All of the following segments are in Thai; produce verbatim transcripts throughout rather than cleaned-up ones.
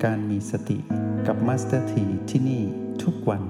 การมีสติกับมาสเตอร์ทีที่นี่ทุกวัน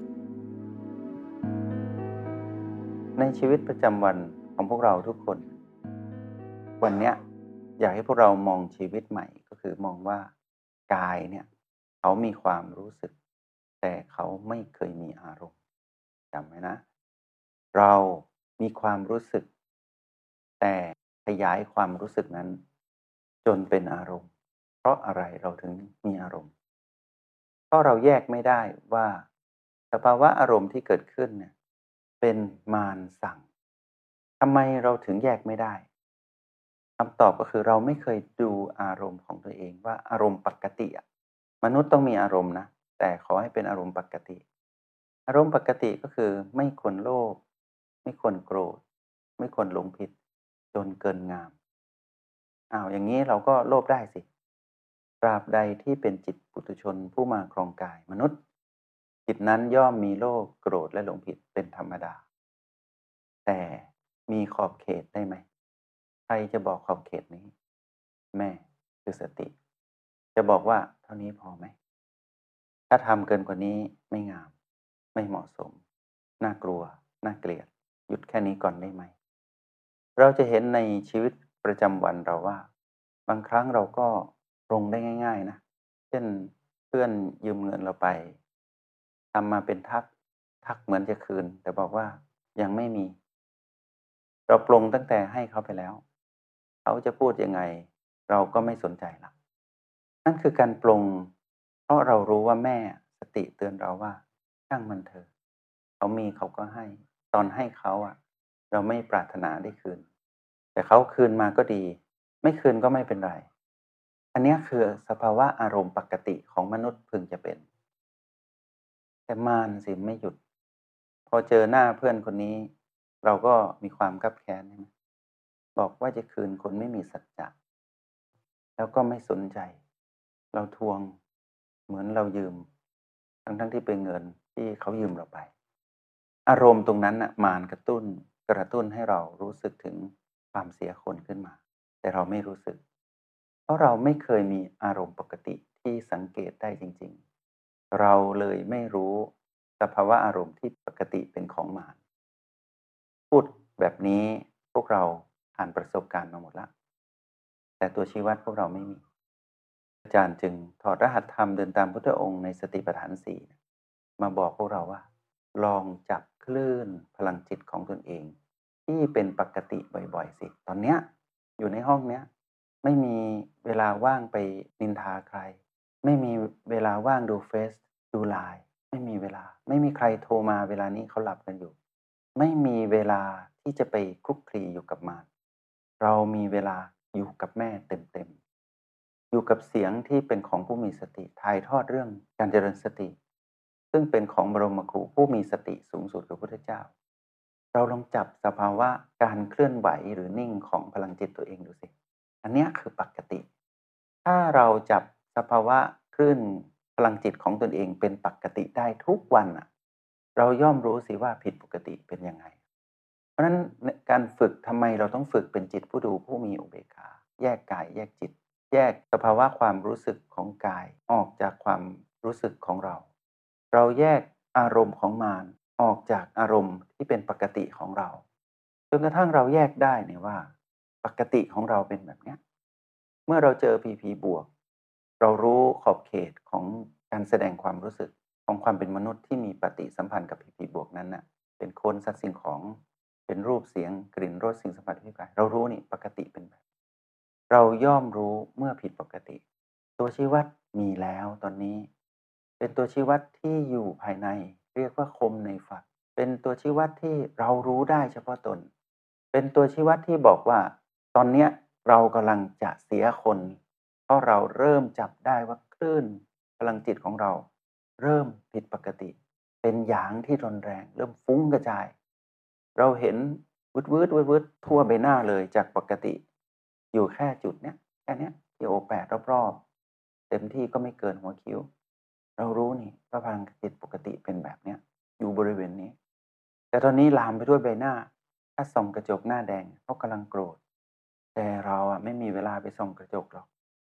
ในชีวิตประจำวันของพวกเราทุกคนวันเนี้ยอยากให้พวกเรามองชีวิตใหม่ก็คือมองว่ากายเนี่ยเขามีความรู้สึกแต่เขาไม่เคยมีอารมณ์จำไว้นะเรามีความรู้สึกแต่ขยายความรู้สึกนั้นจนเป็นอารมณ์เพราะอะไรเราถึงมีอารมณ์เพราะเราแยกไม่ได้ว่าสภาวะอารมณ์ที่เกิดขึ้นเนี่ยเป็นมารสั่งทำไมเราถึงแยกไม่ได้คำตอบก็คือเราไม่เคยดูอารมณ์ของตัวเองว่าอารมณ์ปกติอะมนุษย์ต้องมีอารมณ์นะแต่ขอให้เป็นอารมณ์ปกติอารมณ์ปกติก็คือไม่ควรโลภไม่ควรโกรธไม่ควรหลงผิดจนเกินงามอ้าวอย่างนี้เราก็โลภได้สิตราบใดที่เป็นจิตปุถุชนผู้มาครองกายมนุษย์จิตนั้นย่อมมีโลภโกรธและหลงผิดเป็นธรรมดาแต่มีขอบเขตได้ไหมใครจะบอกขอบเขตนี้แม่คือสติจะบอกว่าเท่านี้พอไหมถ้าทำเกินกว่านี้ไม่งามไม่เหมาะสมน่ากลัวน่าเกลียดหยุดแค่นี้ก่อนได้ไหมเราจะเห็นในชีวิตประจำวันเราว่าบางครั้งเราก็ปรงได้ง่ายๆนะเช่นเพื่อนยืมเงินเราไปทำมาเป็นทักทักเหมือนจะคืนแต่บอกว่ายังไม่มีเราปรงตั้งแต่ให้เขาไปแล้วเขาจะพูดยังไงเราก็ไม่สนใจละนั่นคือการปรงเพราะเรารู้ว่าแม่สติเตือนเราว่าช่างมันเถอะเขามีเขาก็ให้ตอนให้เขาอะเราไม่ปรารถนาได้คืนแต่เขาคืนมาก็ดีไม่คืนก็ไม่เป็นไรอันนี้คือสภาวะอารมณ์ปกติของมนุษย์พึงจะเป็นแต่มารสิไม่หยุดพอเจอหน้าเพื่อนคนนี้เราก็มีความคับแค้นใช่ไหมบอกว่าจะคืนคนไม่มีสัจจะแล้วก็ไม่สนใจเราทวงเหมือนเรายืมทั้งทั้งที่เป็นเงินที่เขายืมเราไปอารมณ์ตรงนั้นน่ะมารกระตุ้นกระตุ้นให้เรารู้สึกถึงความเสียคนขึ้นมาแต่เราไม่รู้สึกเพราะเราไม่เคยมีอารมณ์ปกติที่สังเกตได้จริงๆเราเลยไม่รู้สภาวะอารมณ์ที่ปกติเป็นของมารพูดแบบนี้พวกเราผ่านประสบการณ์มาหมดแล้วแต่ตัวชี้วัดพวกเราไม่มีอาจารย์จึงถอดรหัสธรรมเดินตามพุทธองค์ในสติปัฏฐานสี่มาบอกพวกเราว่าลองจับคลื่นพลังจิตของตนเองที่เป็นปกติบ่อยๆสิตอนเนี้ยอยู่ในห้องเนี้ยไม่มีเวลาว่างไปนินทาใครไม่มีเวลาว่างดูเฟซดูไลน์ไม่มีเวลาไม่มีใครโทรมาเวลานี้เขาหลับกันอยู่ไม่มีเวลาที่จะไปคลุกคลีอยู่กับมารเรามีเวลาอยู่กับแม่เต็มๆอยู่กับเสียงที่เป็นของผู้มีสติถ่ายทอดเรื่องการเจริญสติซึ่งเป็นของบรมครูผู้มีสติสูงสุดคือพระพุทธเจ้าเราลองจับสภาวะการเคลื่อนไหวหรือนิ่งของพลังจิตตัวเองดูสิอันนี้คือปกติถ้าเราจับสภาวะคลื่นพลังจิตของตนเองเป็นปกติได้ทุกวันอ่ะเราย่อมรู้สิว่าผิดปกติเป็นยังไงเพราะฉะนั้นการฝึกทำไมเราต้องฝึกเป็นจิตผู้ดูผู้มีอุเบกขาแยกกายแยกจิตแยกสภาวะความรู้สึกของกายออกจากความรู้สึกของเราเราแยกอารมณ์ของมารออกจากอารมณ์ที่เป็นปกติของเราจนกระทั่งเราแยกได้เนี่ยว่าปกติของเราเป็นแบบเนี้ยเมื่อเราเจอผีผีบวกเรารู้ขอบเขตของการแสดงความรู้สึกของความเป็นมนุษย์ที่มีปฏิสัมพันธ์กับผีผีบวกนั้นน่ะเป็นคนสัตว์สิ่งของเป็นรูปเสียงกลิ่นรสสิ่งสัมผัสที่กายเรารู้นี่ปกติเป็นแบบเราย่อมรู้เมื่อผิดปกติตัวชี้วัดมีแล้วตอนนี้เป็นตัวชี้วัดที่อยู่ภายในเรียกว่าคมในฝักเป็นตัวชี้วัดที่เรารู้ได้เฉพาะตนเป็นตัวชี้วัดที่บอกว่าตอนเนี้ยเรากำลังจะเสียคนเพราะเราเริ่มจับได้ว่าคลื่นพลังจิตของเราเริ่มผิดปกติเป็นหยางที่รุนแรงเริ่มฟุ้งกระจายเราเห็นวืดวืดวืดวืดทั่วใบหน้าเลยจากปกติอยู่แค่จุดเนี้ยแค่เนี้ยที่โอแปดรอบๆเต็มที่ก็ไม่เกินหัวคิ้วเรารู้นี่ว่าพลังจิตปกติเป็นแบบเนี้ยอยู่บริเวณนี้แต่ตอนนี้ลามไปด้วยใบหน้าถ้าส่องกระจกหน้าแดงเขากำลังโกรธแต่เราอะไม่มีเวลาไปส่องกระจกหรอก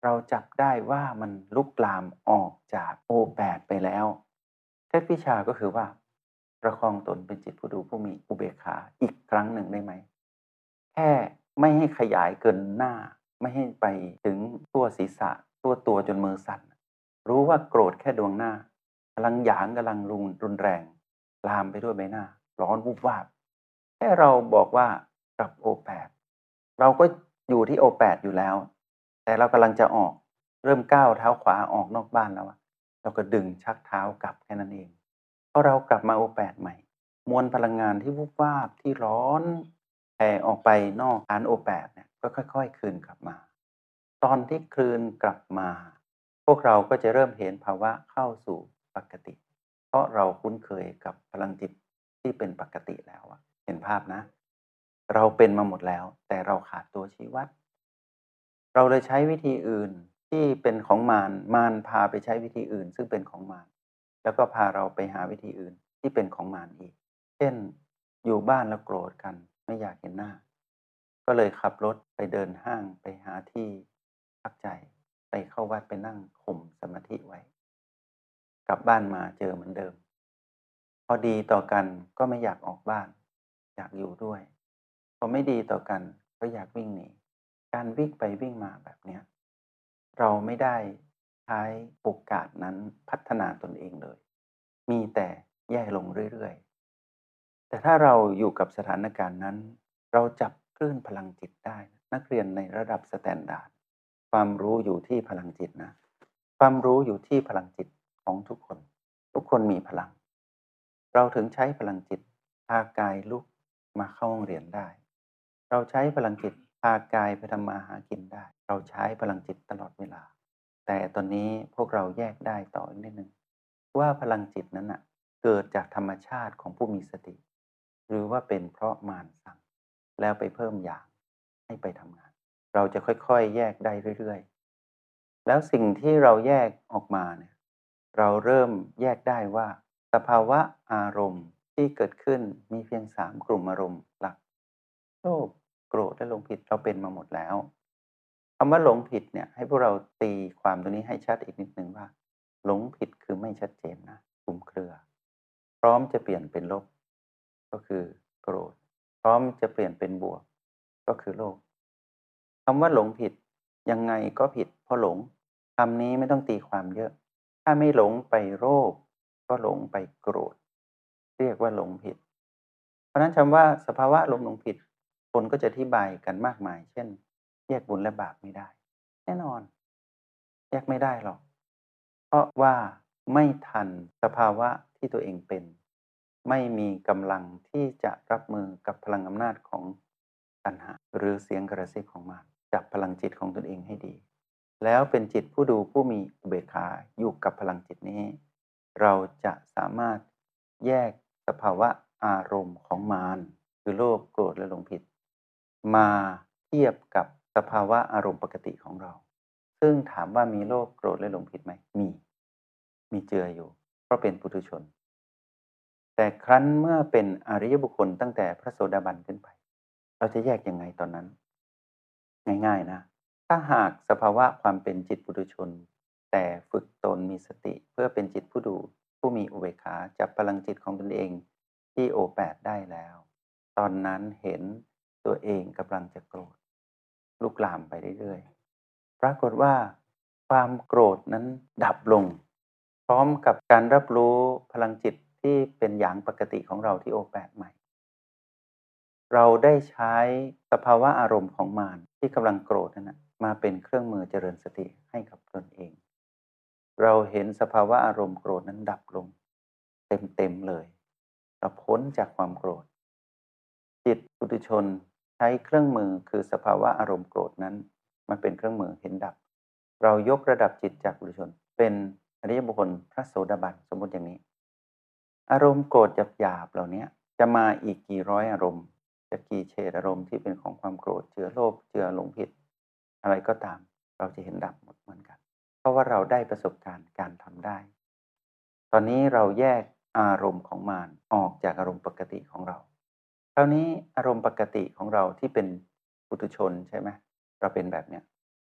เราจับได้ว่ามันลุกลามออกจาก โอ แปด ไปแล้วเทพวิชาก็คือว่าประคองตนเป็นจิตผู้ดูผู้มีอุเบกขาอีกครั้งหนึ่งได้ไหมแค่ไม่ให้ขยายเกินหน้าไม่ให้ไปถึงทั่วศีรษะทั่วตัวจนมือสั่นรู้ว่าโกรธแค่ดวงหน้ากำลังหยางกำลังรุนรุนแรงลามไปด้วยใบหน้าร้อนวูบวาบแค่เราบอกว่ากลับ โอ แปด เราก็อยู่ที่ โอ แปด อยู่แล้วแต่เรากำลังจะออกเริ่มก้าวเท้าขวาออกนอกบ้านแล้วอะเราก็ดึงชักเท้ากลับแค่นั้นเองพอเรากลับมา โอ แปด ใหม่มวลพลังงานที่วูบวาบที่ร้อนแผ่ออกไปนอกฐาน โอ แปด เนี่ยก็ค่อยๆคืนกลับมาตอนที่คืนกลับมาพวกเราก็จะเริ่มเห็นภาวะเข้าสู่ปกติเพราะเราคุ้นเคยกับพลังจิตที่เป็นปกติแล้วอะเห็นภาพนะเราเป็นมาหมดแล้วแต่เราขาดตัวชี้วัดเราเลยใช้วิธีอื่นที่เป็นของมารมารพาไปใช้วิธีอื่นซึ่งเป็นของมารแล้วก็พาเราไปหาวิธีอื่นที่เป็นของมารอีกเช่นอยู่บ้านแล้วโกรธกันไม่อยากเห็นหน้าก็เลยขับรถไปเดินห้างไปหาที่พักใจไปเข้าวัดไปนั่งข่มสมาธิไว้กลับบ้านมาเจอเหมือนเดิมพอดีต่อกันก็ไม่อยากออกบ้านอยากอยู่ด้วยพอไม่ดีต่อกันก็อยากวิ่งหนีการวิ่งไปวิ่งมาแบบเนี้ยเราไม่ได้ใช้โอกาสนั้นพัฒนาตนเองเลยมีแต่แย่ลงเรื่อยๆแต่ถ้าเราอยู่กับสถานการณ์นั้นเราจับคลื่นพลังจิตได้นักเรียนในระดับสแตนดาร์ดความรู้อยู่ที่พลังจิตนะความรู้อยู่ที่พลังจิตของทุกคนทุกคนมีพลังเราถึงใช้พลังจิตพากายลุกมาเข้าห้องเรียนได้เราใช้พลังจิตพากายไปทำมาหากินได้เราใช้พลังจิตตลอดเวลาแต่ตอนนี้พวกเราแยกได้ต่ออีกนิดนึงว่าพลังจิตนั้นนะเกิดจากธรรมชาติของผู้มีสติหรือว่าเป็นเพราะมารสั่งแล้วไปเพิ่มอย่างให้ไปทำงานเราจะค่อยๆแยกได้เรื่อยๆแล้วสิ่งที่เราแยกออกมาเนี่ยเราเริ่มแยกได้ว่าสภาวะอารมณ์ที่เกิดขึ้นมีเพียงสามกลุ่มอารมณ์หลักโลภโกรธและหลงผิดเราเป็นมาหมดแล้วคำว่าหลงผิดเนี่ยให้พวกเราตีความตรงนี้ให้ชัดอีกนิดนึงว่าหลงผิดคือไม่ชัดเจนนะคลุมเครือพร้อมจะเปลี่ยนเป็นลบก็คือโกรธพร้อมจะเปลี่ยนเป็นบวกก็คือโลภคำว่าหลงผิดยังไงก็ผิดเพราะหลงคำนี้ไม่ต้องตีความเยอะถ้าไม่หลงไปโลภก็หลงไปโกรธเรียกว่าหลงผิดเพราะนั้นคำว่าสภาวะลมหลงผิดคนก็จะอธิบายกันมากมายเช่นแยกบุญและบาปไม่ได้แน่นอนแยกไม่ได้หรอกเพราะว่าไม่ทันสภาวะที่ตัวเองเป็นไม่มีกำลังที่จะรับมือกับพลังอำนาจของตัณหาหรือเสียงกระซิบของมารจับพลังจิตของตนเองให้ดีแล้วเป็นจิตผู้ดูผู้มีอุเบกขาอยู่กับพลังจิตนี้เราจะสามารถแยกสภาวะอารมณ์ของมารคือโลภโกรธและหลงผิดมาเทียบกับสภาวะอารมณ์ปกติของเราซึ่งถามว่ามีโลภโกรธและหลงผิดไหมมีมีเจืออยู่เพราะเป็นปุถุชนแต่ครั้นเมื่อเป็นอริยบุคคลตั้งแต่พระโสดาบันขึ้นไปเราจะแยกยังไงตอนนั้นง่ายๆนะถ้าหากสภาวะความเป็นจิตปุถุชนแต่ฝึกตนมีสติเพื่อเป็นจิตผู้ดูผู้มีอุเบกขาจับพลังจิตของตนเองที่โอแปดได้แล้วตอนนั้นเห็นตัวเองกำลังจะโกรธลุกลามไปเรื่อยๆปรากฏว่าความโกรธนั้นดับลงพร้อมกับการรับรู้พลังจิตที่เป็นอย่างปกติของเราที่โอแปดใหม่เราได้ใช้สภาวะอารมณ์ของมารที่กำลังโกรธนั้นนะมาเป็นเครื่องมือเจริญสติให้กับตนเองเราเห็นสภาวะอารมณ์โกรธนั้นดับลงเต็มๆเลยเราพ้นจากความโกรธจิตปุถุชนใช้เครื่องมือคือสภาวะอารมณ์โกรธนั้นมาเป็นเครื่องมือเห็นดับเรายกระดับจิตจากปุถุชนเป็นอริยบุคคลพระโสดาบันสมมติอย่างนี้อารมณ์โกรธหยาบๆเหล่านี้จะมาอีกกี่ร้อยอารมณ์จะกี่เฉดอารมณ์ที่เป็นของความโกรธเจือโลภเจือหลงผิดอะไรก็ตามเราจะเห็นดับหมดเหมือนกันเพราะว่าเราได้ประสบการณ์การทำได้ตอนนี้เราแยกอารมณ์ของมารออกจากอารมณ์ปกติของเราคราวนี้อารมณ์ปกติของเราที่เป็นปุถุชนใช่ไหมเราเป็นแบบเนี้ยแต่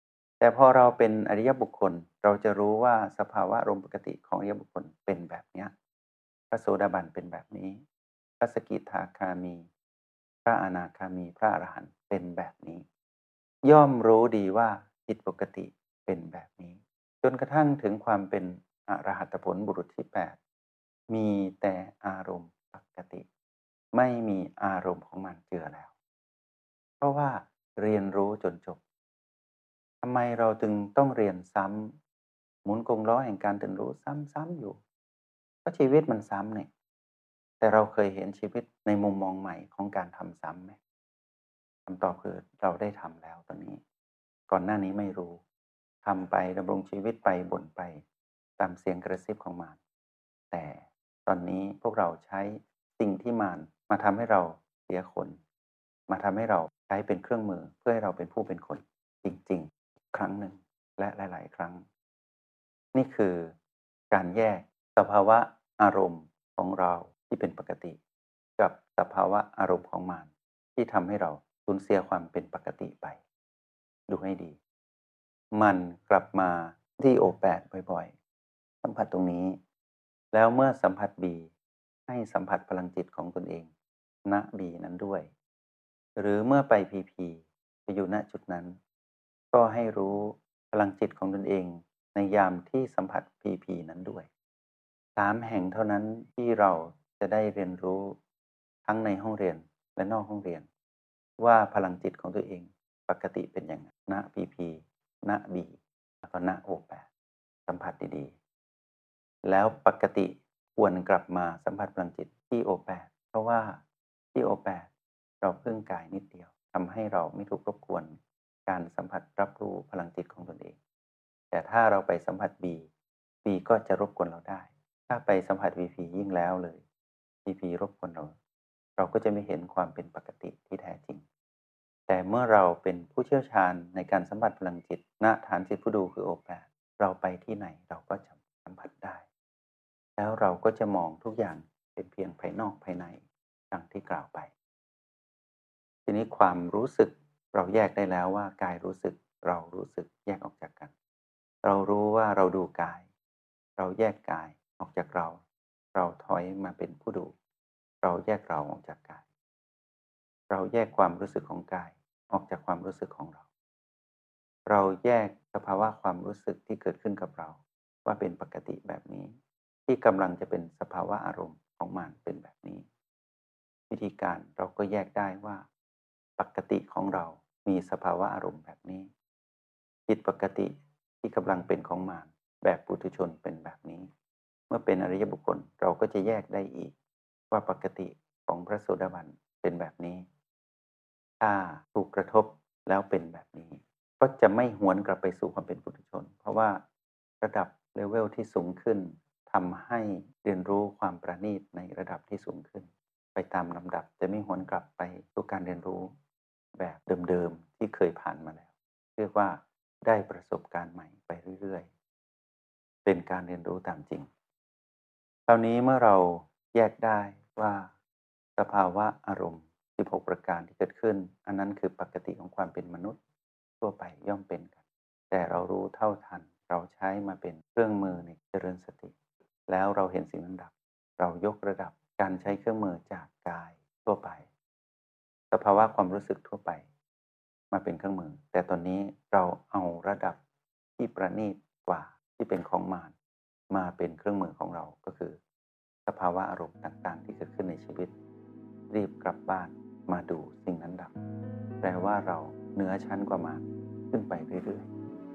แต่พอเราเป็นอริยบุคคลเราจะรู้ว่าสภาวะอารมณ์ปกติของอริยบุคคลเป็นแบบเนี้ยพระโสดาบันเป็นแบบนี้พระสกิทาคามีพระอนาคามีพระอรหันต์เป็นแบบนี้ย่อมรู้ดีว่าจิตปกติเป็นแบบนี้จนกระทั่งถึงความเป็นอรหัตผลบุรุษที่แปดมีแต่อารมณ์ปกติไม่มีอารมณ์ของมันเจือแล้วเพราะว่าเรียนรู้จนจบทำไมเราจึงต้องเรียนซ้ำหมุนกงล้อแห่งการตื่นรู้ซ้ำๆอยู่ก็ชีวิตมันซ้ำเนี่ยแต่เราเคยเห็นชีวิตในมุมมองใหม่ของการทำซ้ำไหมคำตอบคือเราได้ทำแล้วตอนนี้ก่อนหน้านี้ไม่รู้ทำไปดำรงชีวิตไปบ่นไปตามเสียงกระซิบของมารแต่ตอนนี้พวกเราใช้สิ่งที่มารมาทำให้เราเสียคนมาทำให้เราใช้เป็นเครื่องมือเพื่อให้เราเป็นผู้เป็นคนจริงๆครั้งหนึ่งและหลายๆครั้งนี่คือการแยกสภาวะอารมณ์ของเราที่เป็นปกติกับสภาวะอารมณ์ของมารที่ทำให้เราสูญเสียความเป็นปกติไปดูให้ดีมันกลับมาที่โอแปดบ่อยๆสัมผัสตรงนี้แล้วเมื่อสัมผัสบีให้สัมผัสพลังจิตของตนเองณบีนั้นด้วยหรือเมื่อไปพีพีไปอยู่ณจุดนั้นก็ให้รู้พลังจิตของตนเองในยามที่สัมผัสพีพีนั้นด้วยสามแห่งเท่านั้นที่เราจะได้เรียนรู้ทั้งในห้องเรียนและนอกห้องเรียนว่าพลังจิตของตัวเองปกติเป็นอย่างไรณพีพีณบีแล้วก็ณโอแปดสัมผัสดีๆแล้วปกติควรกลับมาสัมผัสพลังจิตที่โอแปดเพราะว่าที่โอแปดเราพึ่งกายนิดเดียวทำให้เราไม่ถูกรบกวนการสัมผัสรับรู้พลังจิตของตนเองแต่ถ้าเราไปสัมผัส B B ก็จะรบกวนเราได้ถ้าไปสัมผัส วี พี ยิ่งแล้วเลย วี พี รบกวนเราเราก็จะไม่เห็นความเป็นปกติที่แท้จริงแต่เมื่อเราเป็นผู้เชี่ยวชาญในการสัมผัสพลังจิตณฐานจิตผู้ดูคือโอแปดเราไปที่ไหนเราก็จะสัมผัสได้แล้วเราก็จะมองทุกอย่างเป็นเพียงภายนอกภายในดังที่กล่าวไปทีนี้ความรู้สึกเราแยกได้แล้วว่ากายรู้สึกเรารู้สึกแยกออกจากกันเรารู้ว่าเราดูกายเราแยกกายออกจากเราเราถอยมาเป็นผู้ดูเราแยกเราออกจากกายเราแยกความรู้สึกของกายออกจากความรู้สึกของเราเราแยกสภาวะความรู้สึกที่เกิดขึ้นกับเราว่าเป็นปกติแบบนี้ที่กำลังจะเป็นสภาวะอารมณ์ของมันเป็นแบบนี้วิธีการเราก็แยกได้ว่าปกติของเรามีสภาวะอารมณ์แบบนี้จิตปกติที่กำลังเป็นของมารแบบปุถุชนเป็นแบบนี้เมื่อเป็นอริยบุคคลเราก็จะแยกได้อีกว่าปกติของพระโสดาบันเป็นแบบนี้ถ้าถูกกระทบแล้วเป็นแบบนี้ก็จะไม่หวนกลับไปสู่ความเป็นปุถุชนเพราะว่าระดับเลเวลที่สูงขึ้นทำให้เรียนรู้ความประณีตในระดับที่สูงขึ้นไปตามลำดับจะไม่หวนกลับไปสู่การเรียนรู้แบบเดิมๆที่เคยผ่านมาแล้วเรียกว่าได้ประสบการณ์ใหม่ไปเรื่อยๆเป็นการเรียนรู้ตามจริงคราวนี้เมื่อเราแยกได้ว่าสภาวะอารมณ์สิบหกประการที่เกิดขึ้นอันนั้นคือปกติของความเป็นมนุษย์ทั่วไปย่อมเป็นกันแต่เรารู้เท่าทันเราใช้มาเป็นเครื่องมือในเจริญสติแล้วเราเห็นสิ่งนั้นดับเรายกระดับการใช้เครื่องมือจากกายทั่วไปสภาวะความรู้สึกทั่วไปมาเป็นเครื่องมือแต่ตอนนี้เราเอาระดับที่ประณีตกว่าที่เป็นของมารมาเป็นเครื่องมือของเราก็คือสภาวะอารมณ์ต่างๆที่เกิดขึ้นในชีวิตรีบกลับบ้านมาดูสิ่งนั้นดับแปลว่าเราเหนือชั้นกว่ามารขึ้นไปเรื่อย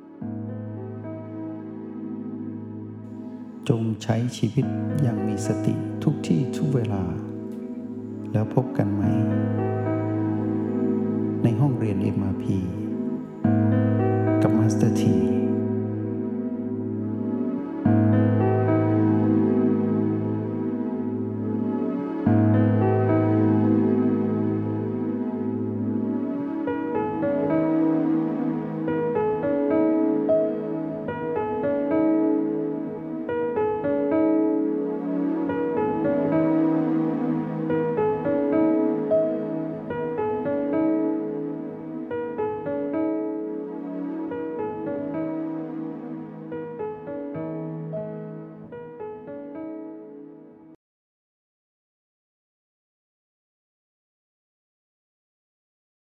ๆจงใช้ชีวิตอย่างมีสติทุกที่ทุกเวลาแล้วพบกันไหมในห้องเรียน เอ็ม อาร์ พี กับมาสเตอร์ที